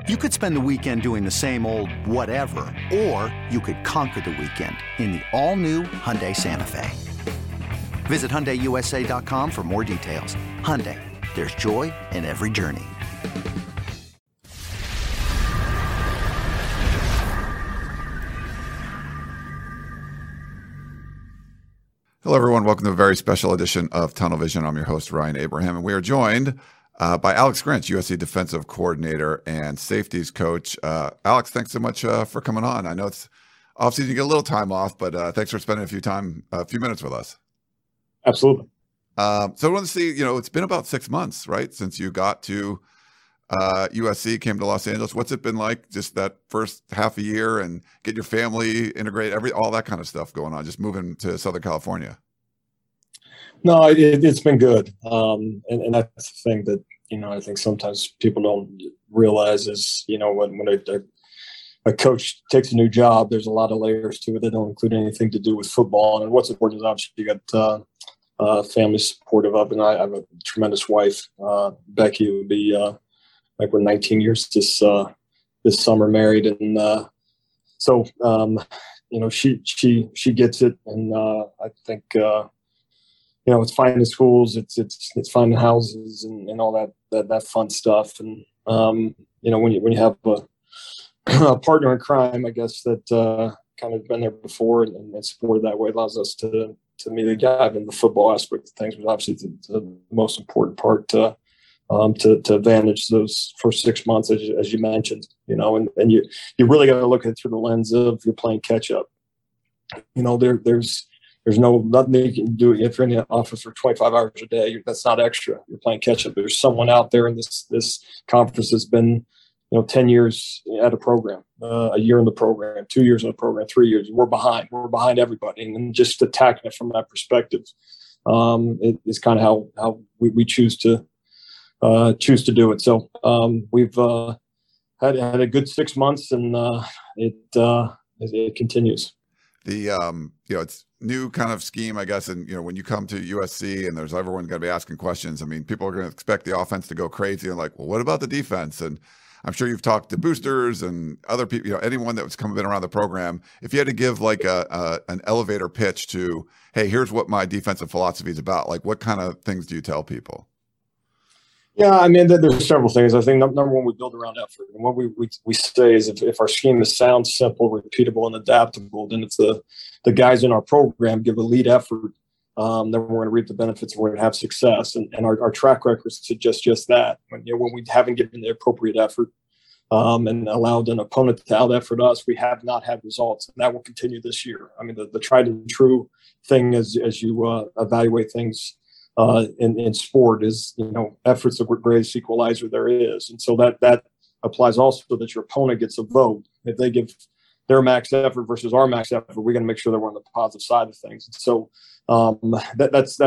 You could spend the weekend doing the same old whatever, or you could conquer the weekend in the all-new Hyundai Santa Fe. Visit HyundaiUSA.com for more details. Hyundai, there's joy in every journey. Hello, everyone. Welcome to a very special edition of Tunnel Vision. I'm your host, Ryan Abraham, and we are joined by Alex Grinch, USC defensive coordinator and safeties coach. Alex, thanks so much for coming on. I know it's offseason, you get a little time off, but thanks for spending a few minutes with us. Absolutely. So I want to see, it's been about 6 months, right, since you got to USC, came to Los Angeles. What's it been like, just that first half a year, and get your family integrated, all that kind of stuff going on, just moving to Southern California? No, it's been good. And that's the thing that, I think sometimes people don't realize is, when a coach takes a new job, there's a lot of layers to it that don't include anything to do with football. And what's important is obviously you got family supportive of, and I have a tremendous wife, Becky, who will be we're 19 years this summer married. And so, she gets it. And I think, it's finding schools, it's finding houses and all that fun stuff. And when you have a partner in crime, I guess that kind of been there before and supported that way, allows us to immediately dive into the football aspect of things, but obviously the most important part to advantage those first 6 months, as you mentioned. And you really got to look at it through the lens of you're playing catch up. There's nothing you can do if you're in the office for 25 hours a day. That's not extra. You're playing catch up. There's someone out there, and this conference has been, 10 years at a program, a year in the program, 2 years in the program, 3 years. We're behind. We're behind everybody, and just attacking it from that perspective is kind of how we choose to do it. So we've had a good 6 months, and it continues. It's new kind of scheme, I guess. And, when you come to USC and there's everyone going to be asking questions, I mean, people are going to expect the offense to go crazy and like, well, what about the defense? And I'm sure you've talked to boosters and other people, anyone that was coming in around the program. If you had to give like an elevator pitch to, hey, here's what my defensive philosophy is about, like what kind of things do you tell people? Yeah, I mean, there's several things. I think number one, we build around effort. And what we say is if our scheme sounds simple, repeatable, and adaptable, then if the guys in our program give a lead effort, then we're going to reap the benefits and we're going to have success. And our track record suggests just that. When we haven't given the appropriate effort and allowed an opponent to out-effort us, we have not had results. And that will continue this year. I mean, the tried and true thing as you evaluate things in sport is, effort's the greatest equalizer there is. And so that applies also that your opponent gets a vote. If they give their max effort versus our max effort, we're going to make sure that we're on the positive side of things. And so that's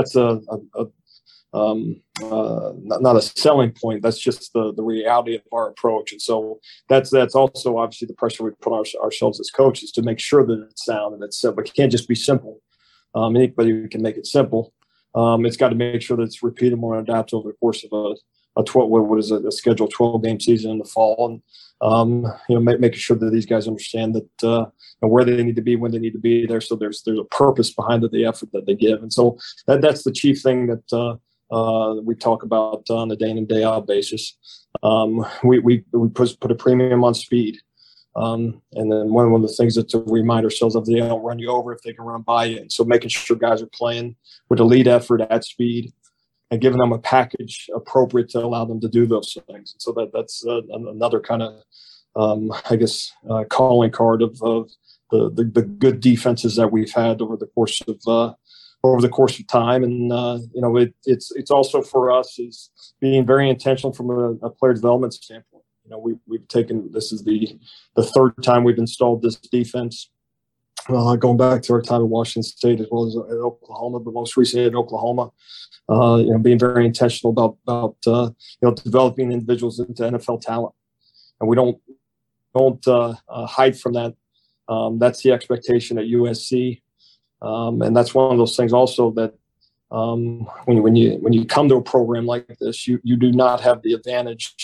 not a selling point. That's just the reality of our approach. And so that's also obviously the pressure we put on ourselves as coaches to make sure that it's sound and it's simple. It can't just be simple. Anybody can make it simple. It's got to make sure that it's repeatable and adaptable over the course of a scheduled 12-game season in the fall, and making sure that these guys understand that where they need to be, when they need to be there. So there's a purpose behind the effort that they give, and so that's the chief thing that we talk about on a day in and day out basis. We put a premium on speed. And then one of the things that to remind ourselves of, they don't run you over if they can run by you. And so making sure guys are playing with a lead effort at speed and giving them a package appropriate to allow them to do those things. And so that's another kind of, calling card of the good defenses that we've had over the course of time. And, it's also for us is being very intentional from a player development standpoint. We've taken, this is the third time we've installed this defense, going back to our time at Washington State as well as at Oklahoma, but most recently at Oklahoma, being very intentional about developing individuals into NFL talent. And we don't hide from that. That's the expectation at USC. And that's one of those things also that when you come to a program like this, you do not have the advantage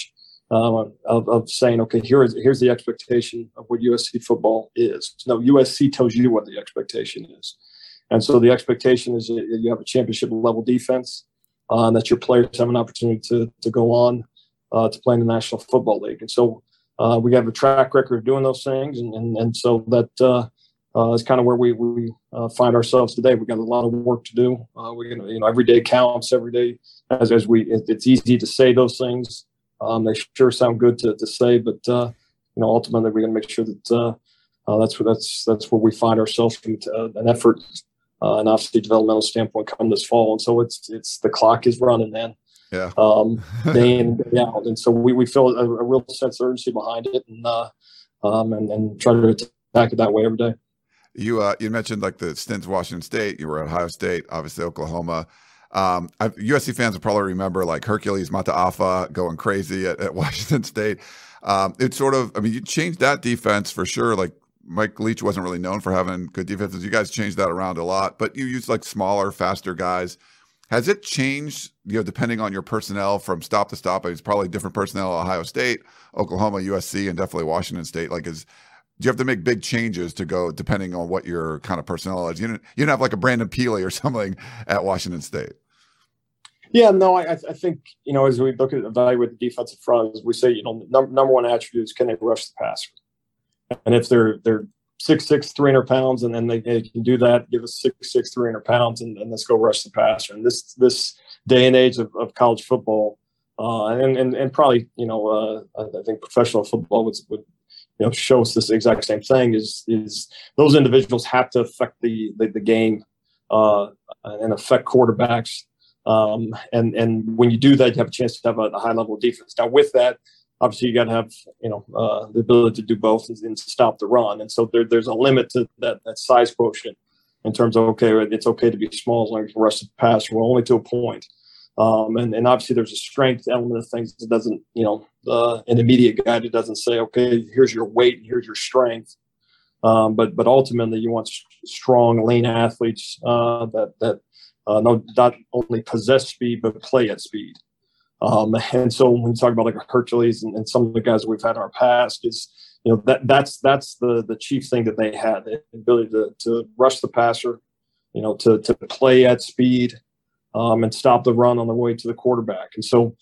of saying, okay, here's the expectation of what USC football is. No, USC tells you what the expectation is. And so the expectation is that you have a championship level defense, that your players have an opportunity to go on to play in the National Football League. And so we have a track record of doing those things. And so that is kind of where we find ourselves today. We've got a lot of work to do. We're going to, every day counts. Every day, it's easy to say those things. They sure sound good to say, but ultimately we're going to make sure that that's where we find ourselves from an effort and obviously developmental standpoint come this fall. And so it's the clock is running, man. Yeah. Day in and day out. And so we feel a real sense of urgency behind it, and try to attack it that way every day. You mentioned like the stints Washington State. You were at Ohio State, obviously Oklahoma. USC fans will probably remember like Hercules Mataafa going crazy at Washington State. It's sort of, you changed that defense for sure. Like Mike Leach wasn't really known for having good defenses. You guys changed that around a lot, but you used like smaller, faster guys. Has it changed, depending on your personnel from stop to stop? It's probably different personnel at Ohio State, Oklahoma, USC, and definitely Washington State. Do you have to make big changes to go depending on what your kind of personnel is? You didn't have like a Brandon Peely or something at Washington State. Yeah, no, I think, as we look at evaluate the defensive front, as we say, number one attribute is can they rush the passer? And if they're 6'6", 300 pounds, and then they can do that, give us 6'6", 300 pounds, and let's go rush the passer. And this day and age of college football, and probably, I think professional football would show us this exact same thing is those individuals have to affect the game and affect quarterbacks. And when you do that, you have a chance to have a high level of defense. Now with that, obviously you got to have, the ability to do both and stop the run. And so there's a limit to that size quotient in terms of, okay, it's okay to be small as long as you can rush the passer. Well, only to a point. And obviously there's a strength element of things that doesn't, an immediate guy that doesn't say, okay, here's your weight, here's your strength. But ultimately you want strong, lean athletes that not only possess speed, but play at speed. And so when we talk about like Hercules and some of the guys that we've had in our past is, that's the chief thing that they had, the ability to rush the passer, to play at speed, and stop the run on the way to the quarterback. And so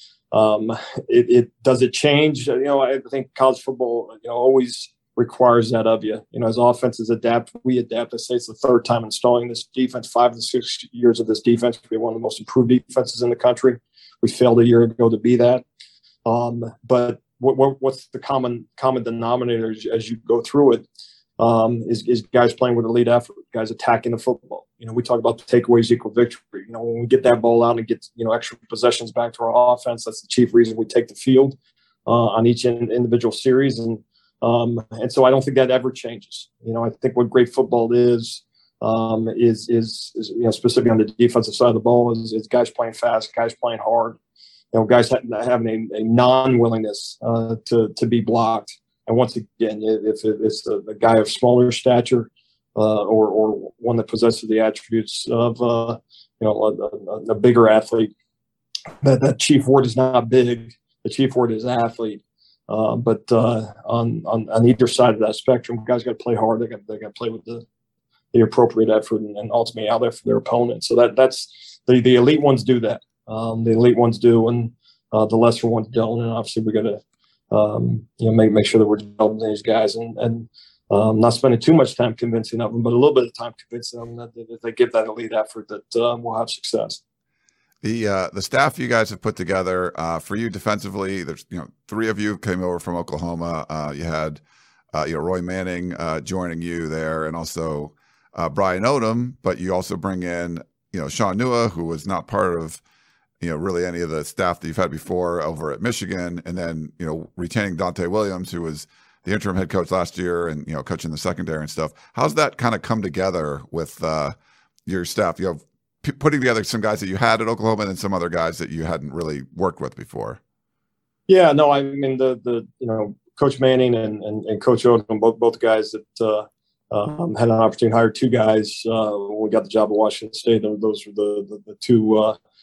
it does it change? I think college football, always requires that of you. As offenses adapt, we adapt. I say it's the third time installing this defense, 5 to 6 years of this defense. We're one of the most improved defenses in the country. We failed a year ago to be that. But what's the common denominator as you go through it is guys playing with elite effort, guys attacking the football. We talk about the takeaways equal victory. When we get that ball out and get, extra possessions back to our offense, that's the chief reason we take the field on each individual series. And so I don't think that ever changes. I think what great football is specifically on the defensive side of the ball is guys playing fast, guys playing hard, guys having a non-willingness to be blocked. And once again, if it's a guy of smaller stature or one that possesses the attributes of a bigger athlete, that chief word is not big. The chief word is athlete. But on either side of that spectrum, guys got to play hard. They got to play with the appropriate effort and ultimately out there for their opponent. So that's the elite ones do that. The elite ones do, and the lesser ones don't. And obviously, we got to make sure that we're developing these guys and not spending too much time convincing of them, but a little bit of time convincing them that if they give that elite effort, that we'll have success. The staff you guys have put together for you defensively, there's 3 of you came over from Oklahoma. You had Roy Manning joining you there, and also Brian Odom. But you also bring in Shaun Nua, who was not part of really any of the staff that you've had before over at Michigan, and then retaining Dante Williams, who was the interim head coach last year and coaching the secondary and stuff. How's that kind of come together with your staff? Putting together some guys that you had at Oklahoma and then some other guys that you hadn't really worked with before. Yeah, no, I mean the Coach Manning and Coach Odom, both guys that had an opportunity to hire 2 guys when we got the job at Washington State. Those were the 2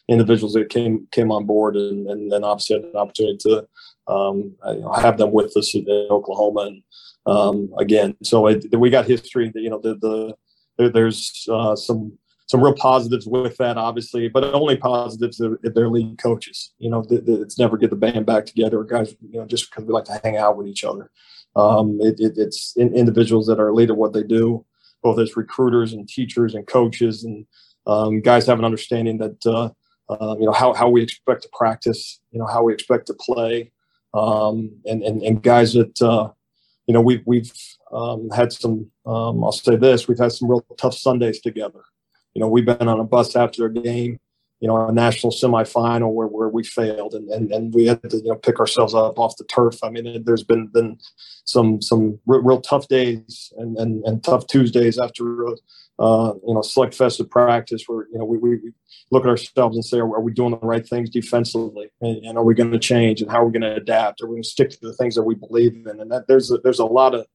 individuals that came on board, and then obviously had an opportunity to have them with us in Oklahoma. And again, so we got history. There's some real positives with that, obviously, but only positives if they're lead coaches. It's never get the band back together, guys. Just because we like to hang out with each other. It's individuals that are lead at what they do, both as recruiters and teachers and coaches, and guys have an understanding that how we expect to practice, how we expect to play, and guys that we've had some. I'll say this: we've had some real tough Sundays together. We've been on a bus after a game, a national semifinal where we failed, and we had to pick ourselves up off the turf. I mean, there's been some real tough days and tough Tuesdays after select festive practice where we look at ourselves and say, are we doing the right things defensively, and are we going to change, and how are we going to adapt? Are we going to stick to the things that we believe in? And that there's a lot of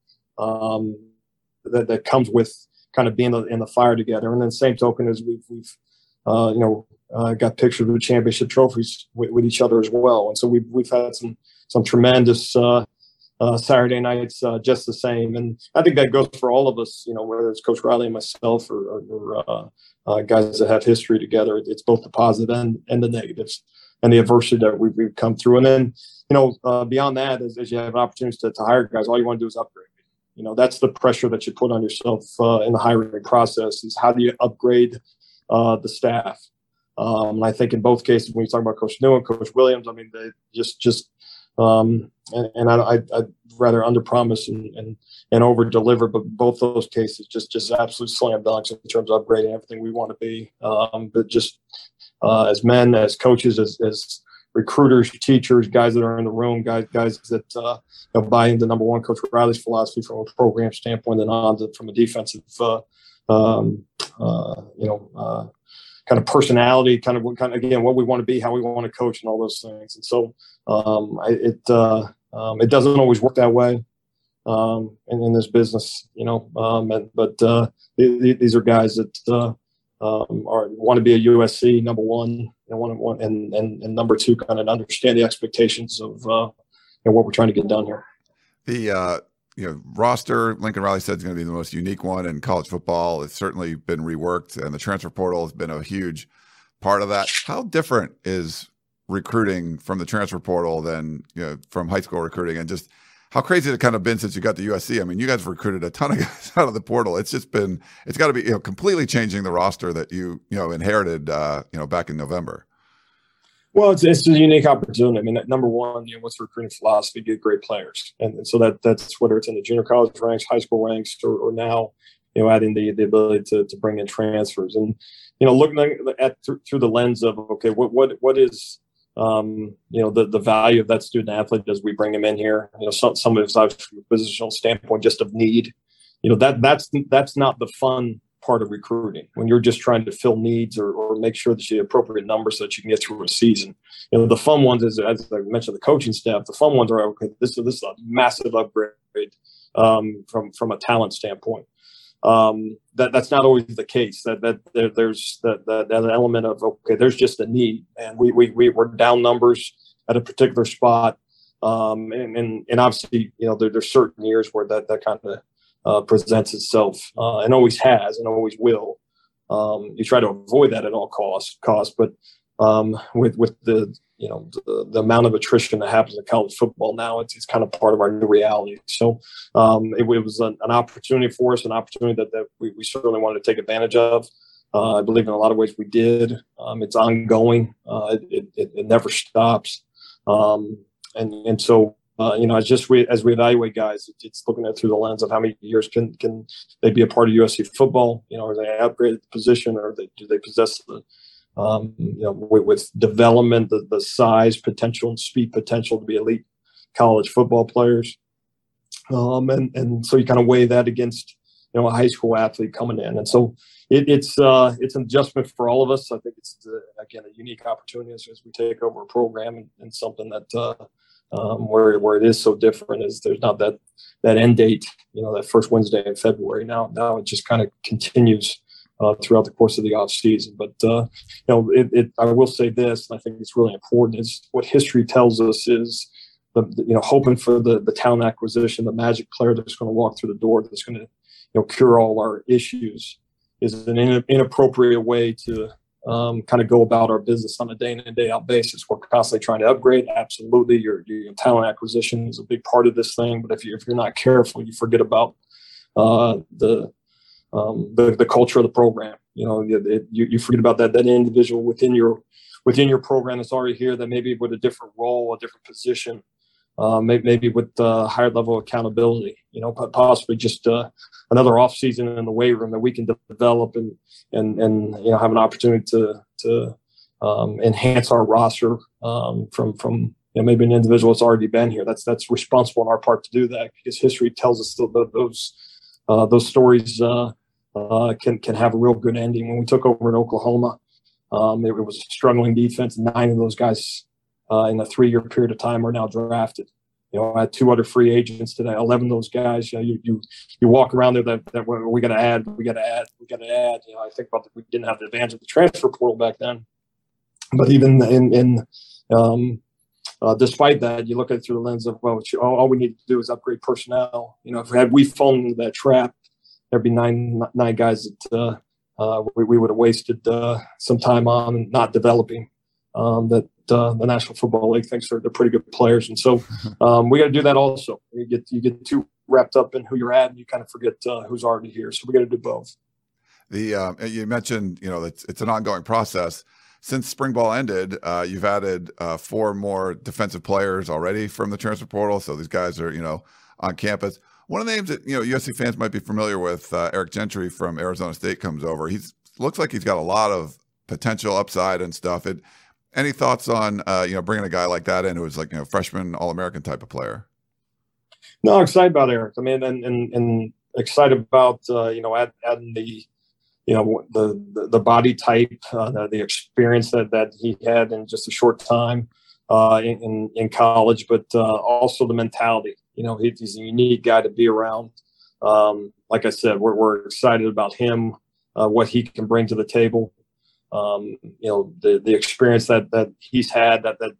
that comes with kind of being in the fire together. And then same token as we've got pictures of championship trophies with each other as well. And so we've had some tremendous Saturday nights just the same. And I think that goes for all of us, whether it's Coach Riley and myself or guys that have history together. It's both the positive and the negatives and the adversity that we've come through. And then, beyond that, as you have opportunities to hire guys, all you want to do is upgrade. That's the pressure that you put on yourself in the hiring process, is how do you upgrade the staff? And I think in both cases, when you talk about Coach New and Coach Williams, I mean, they I'd rather underpromise and over-deliver, but both those cases just absolute slam dunks in terms of upgrading everything we want to be. But just as men, as coaches, as recruiters, teachers, guys that are in the room, guys that buy into number one, Coach Riley's philosophy from a program standpoint, and on from a defensive, kind of personality, kind of again what we want to be, how we want to coach, and all those things. And so it doesn't always work that way in this business, but these are guys that want to be a USC number one, and number two, kind of understand the expectations of what we're trying to get done here. The roster, Lincoln Riley said, is going to be the most unique one in college football. It's certainly been reworked, and the transfer portal has been a huge part of that. How different is recruiting from the transfer portal than from high school recruiting, and just how crazy has it kind of been since you got to USC? I mean, you guys have recruited a ton of guys out of the portal. It's got to be completely changing the roster that you inherited back in November. Well, it's a unique opportunity. I mean, number one, what's the recruiting philosophy? Get great players, and so that's whether it's in the junior college ranks, high school ranks, or now, adding the ability to bring in transfers, and looking at through the lens of what is the value of that student athlete as we bring him in here. Some of it's obviously from a positional standpoint, just of need. That's not the fun part of recruiting when you're just trying to fill needs or make sure that you have appropriate numbers so that you can get through a season. The fun ones is, as I mentioned, the coaching staff. The fun ones are this is a massive upgrade from a talent standpoint. That's not always the case. There's that element of there's just a need, and we're down numbers at a particular spot, and obviously there's certain years where that kind of presents itself, and always has and always will. You try to avoid that at all costs, but with the amount of attrition that happens in college football now, it's kind of part of our new reality. So it was an opportunity for us, an opportunity that we certainly wanted to take advantage of. I believe in a lot of ways we did. It's ongoing. It never stops. And so, it's just as we evaluate guys, it's looking at through the lens of how many years can they be a part of USC football? Are they upgraded the position, or do they possess the with development, the size potential and speed potential to be elite college football players. And so you kind of weigh that against, a high school athlete coming in. And so it's an adjustment for all of us. I think it's, again, a unique opportunity as we take over a program and something that where it is so different is there's not that end date, that first Wednesday in February. Now it just kind of continues throughout the course of the off season. But I will say this, and I think it's really important: is what history tells us is hoping for the talent acquisition, the magic player that's going to walk through the door, that's going to cure all our issues, is an inappropriate way to kind of go about our business on a day in and day out basis. We're constantly trying to upgrade. Absolutely, your talent acquisition is a big part of this thing. But if you're not careful, you forget about the culture of the program. You forget about that individual within your program that's already here, that maybe with a different role, a different position, maybe with a higher level of accountability. Possibly just another off season in the weight room that we can develop and have an opportunity to enhance our roster from maybe an individual that's already been here. That's responsible on our part to do that, because history tells us that those stories can have a real good ending. When we took over in Oklahoma, it was a struggling defense. 9 of those guys in a 3-year period of time are now drafted. I had 2 other free agents today. 11 of those guys, you walk around there that we got to add. I think about we didn't have the advantage of the transfer portal back then, but even despite that, you look at it through the lens of, well, all we need to do is upgrade personnel. If we fallen into that trap, there'd be nine guys that we would have wasted some time on not developing. That the National Football League thinks they're pretty good players, and so we got to do that also. You get too wrapped up in who you're at, and you kind of forget who's already here. So we got to do both. You mentioned it's an ongoing process. Since spring ball ended, you've added 4 more defensive players already from the transfer portal. So these guys are on campus. One of the names that USC fans might be familiar with, Eric Gentry from Arizona State, comes over. Looks like he's got a lot of potential upside and stuff. Any thoughts on bringing a guy like that in, who is freshman All-American type of player? No, excited about Eric. I mean, and excited about adding the body type, the experience that he had in just a short time in college, but also the mentality. He's a unique guy to be around. Like I said, we're excited about him, what he can bring to the table. The experience that he's had,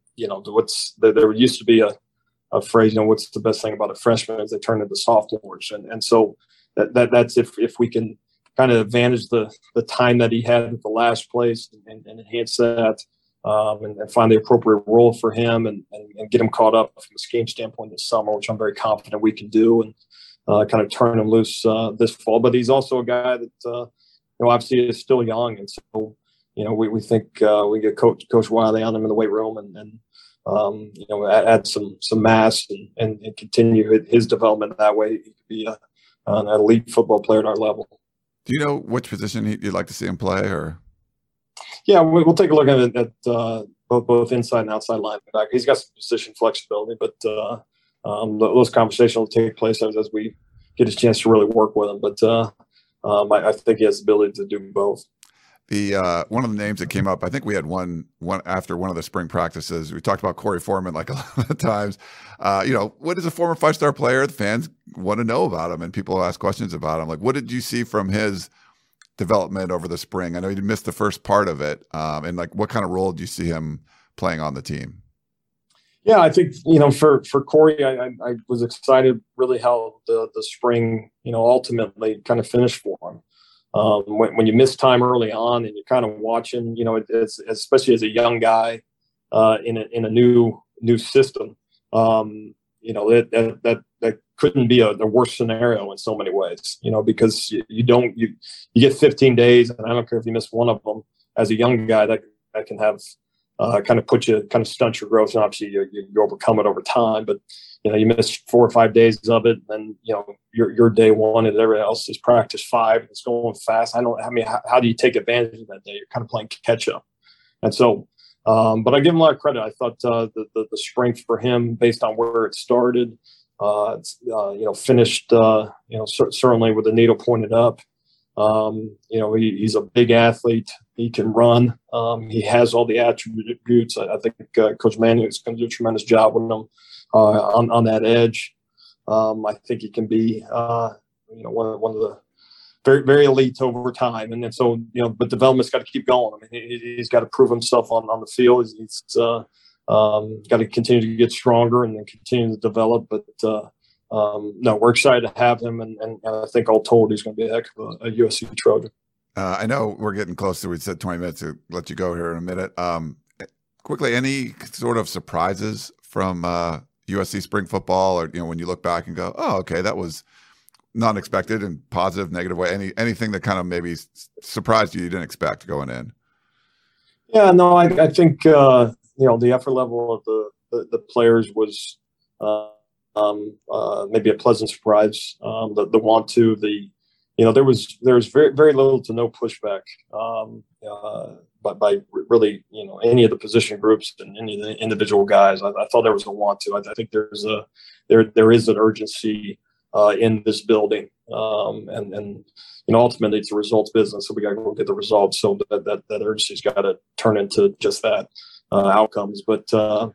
there used to be a phrase, what's the best thing about a freshman is they turn into sophomores. And so that's if we can kind of advantage the time that he had at the last place and enhance that and find the appropriate role for him and get him caught up from a scheme standpoint this summer, which I'm very confident we can do, and kind of turn him loose this fall. But he's also a guy that, obviously is still young. And so, we think we get Coach Wiley on him in the weight room and add some mass and continue his development that way. He could be an elite football player at our level. Do you know which position you'd like to see him play? Or yeah, we'll take a look at both inside and outside linebacker. He's got some position flexibility, but those conversations will take place as we get a chance to really work with him. But I think he has the ability to do both. One of the names that came up, I think we had one after one of the spring practices. We talked about Corey Foreman like a lot of times. What is a former 5-star player? The fans want to know about him, and people ask questions about him. Like, what did you see from his development over the spring? I know you missed the first part of it, and what kind of role do you see him playing on the team? Yeah, I think for Corey, I was excited really how the spring ultimately kind of finished for him. When you miss time early on and you're kind of watching, it's, especially as a young guy in a new system, that couldn't be a worse scenario in so many ways, because you get 15 days, and I don't care if you miss one of them as a young guy, that can have kind of stunt your growth. And obviously you overcome it over time, but you miss 4 or 5 days of it, and your day one and everybody else is practice 5. It's going fast. How do you take advantage of that day? You're kind of playing catch up. And so, but I give him a lot of credit. I thought the spring for him, based on where it started, finished, certainly with the needle pointed up. He's a big athlete. He can run. He has all the attributes. I think Coach Manning is going to do a tremendous job with him on that edge. I think he can be, one of very, very elite over time. And then so, but development's got to keep going. I mean, he's got to prove himself on the field. He's got to continue to get stronger and then continue to develop. But no, we're excited to have him. And I think all told, he's going to be a heck of a USC Trojan. I know we're getting close to, we said 20 minutes to let you go here in a minute. Quickly, any sort of surprises from USC spring football, or when you look back and go, oh, okay, that was not expected in positive, negative way? Anything that kind of maybe surprised you didn't expect going in? Yeah, no, I think the effort level of the players was maybe a pleasant surprise. The want to there was very, very little to no pushback by really any of the position groups and any of the individual guys. I thought there was a want to. I think there is an urgency in this building, and ultimately it's a results business, so we got to go get the results. So that urgency's got to turn into just that outcomes. But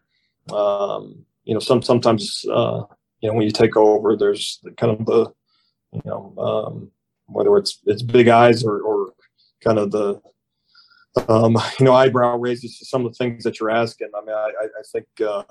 sometimes when you take over, there's kind of the whether it's big eyes or kind of the eyebrow raises to some of the things that you're asking. I mean, I think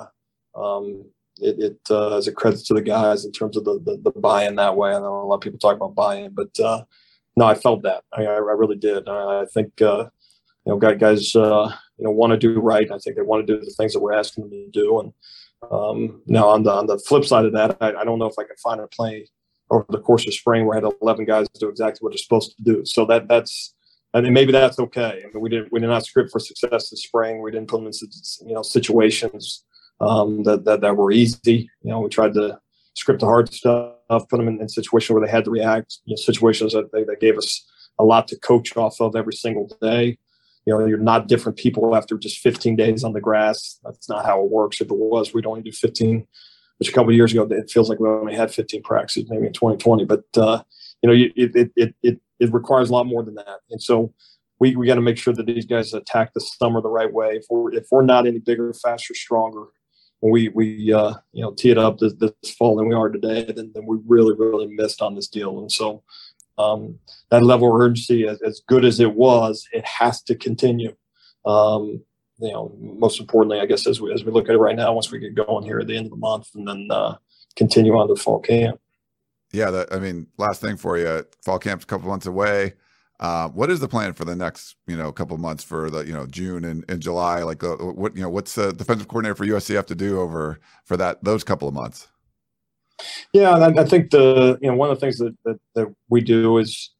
it is a credit to the guys in terms of the buy-in that way. I know a lot of people talk about buy-in, but no, I felt that. I really did. I think guys want to do right. I think they want to do the things that we're asking them to do. And now on the flip side of that, I don't know if I can find a play over the course of spring where I had 11 guys do exactly what they're supposed to do. So that's. I mean, maybe that's okay. I mean, we did not script for success this spring. We didn't put them in situations that were easy. We tried to script the hard stuff, put them in situations where they had to react. Situations that gave us a lot to coach off of every single day. You're not different people after just 15 days on the grass. That's not how it works. If it was, we'd only do 15. Which a couple of years ago, it feels like we only had 15 practices, maybe in 2020. But it requires a lot more than that. And so we got to make sure that these guys attack the summer the right way. If we're not any bigger, faster, stronger, when we tee it up this fall than we are today, then we really, really missed on this deal. And so that level of urgency, as good as it was, it has to continue. Most importantly, I guess, as we look at it right now, once we get going here at the end of the month, and then continue on to fall camp. Yeah, last thing for you, fall camp's a couple months away. What is the plan for the next, couple of months for the, June and July? Like, what's the defensive coordinator for USC have to do for those couple of months? Yeah, I think one of the things that we do is,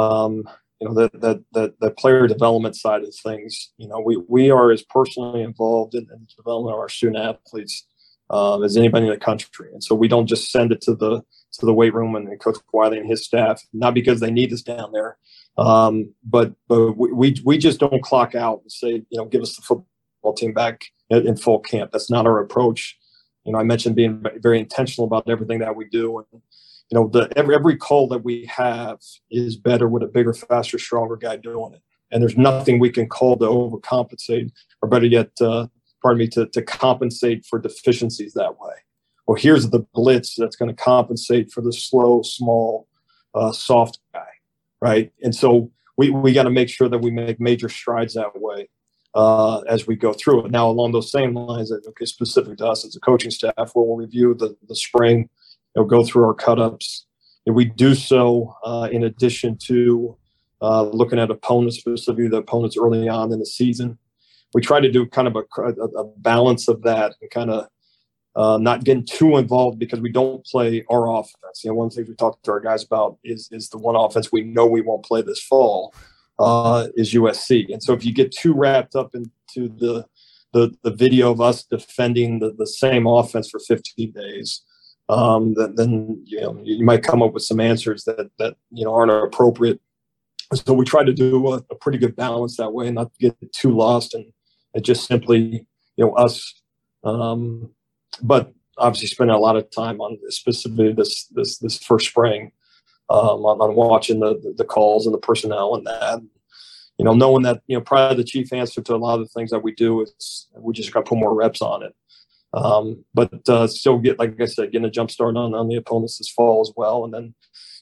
the player development side of things. We are as personally involved in the development of our student athletes as anybody in the country, and so we don't just send it to the weight room and Coach Wiley and his staff, not because they need us down there, but we just don't clock out and say, give us the football team back in full camp. That's not our approach. I mentioned being very intentional about everything that we do, and every call that we have is better with a bigger, faster, stronger guy doing it. And there's nothing we can call to overcompensate, or better yet, to compensate for deficiencies that way. Well, here's the blitz that's going to compensate for the slow, small, soft guy, right? And so we got to make sure that we make major strides that way as we go through it. Now, along those same lines, specific to us as a coaching staff, we'll review the spring, go through our cut-ups. And we do so in addition to looking at opponents, specifically the opponents early on in the season. We try to do kind of a balance of that and kind of not getting too involved because we don't play our offense. One of the things we talk to our guys about is the one offense we know we won't play this fall is USC. And so if you get too wrapped up into the video of us defending the same offense for 15 days, then you might come up with some answers that aren't appropriate. So we try to do a pretty good balance that way and not get too lost and just simply us. But obviously spending a lot of time on specifically this first spring on watching the calls and the personnel and that, knowing that probably the chief answer to a lot of the things that we do is we just got to put more reps on it. But still getting a jump start on the opponents this fall as well. And then,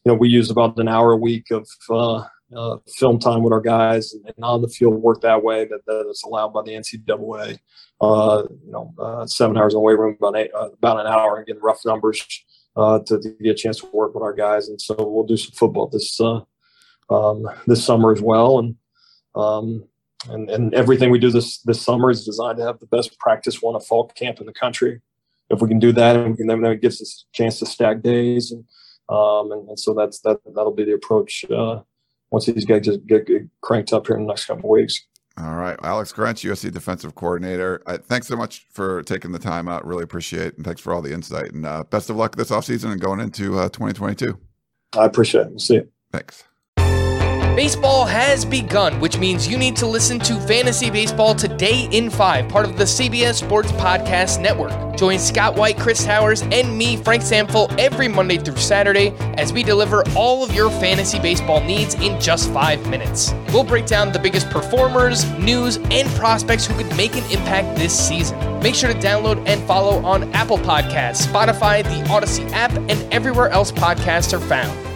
we use about an hour a week of film time with our guys and on the field work that way that is allowed by the NCAA. 7 hours in the weight room, about an hour, and getting rough numbers to get a chance to work with our guys. And so we'll do some football this summer as well. And everything we do this summer is designed to have the best practice one of fall camp in the country. If we can do that, and then it gives us a chance to stack days, and so that'll be the approach once these guys just get cranked up here in the next couple of weeks. All right, Alex Grinch, USC defensive coordinator. Thanks so much for taking the time out. Really appreciate it, and thanks for all the insight. And best of luck this offseason and going into 2022. I appreciate it. We'll see you. Thanks. Baseball has begun, which means you need to listen to Fantasy Baseball Today in 5, part of the CBS Sports Podcast Network. Join Scott White, Chris Towers, and me, Frank Samfel, every Monday through Saturday as we deliver all of your fantasy baseball needs in just 5 minutes. We'll break down the biggest performers, news, and prospects who could make an impact this season. Make sure to download and follow on Apple Podcasts, Spotify, the Odyssey app, and everywhere else podcasts are found.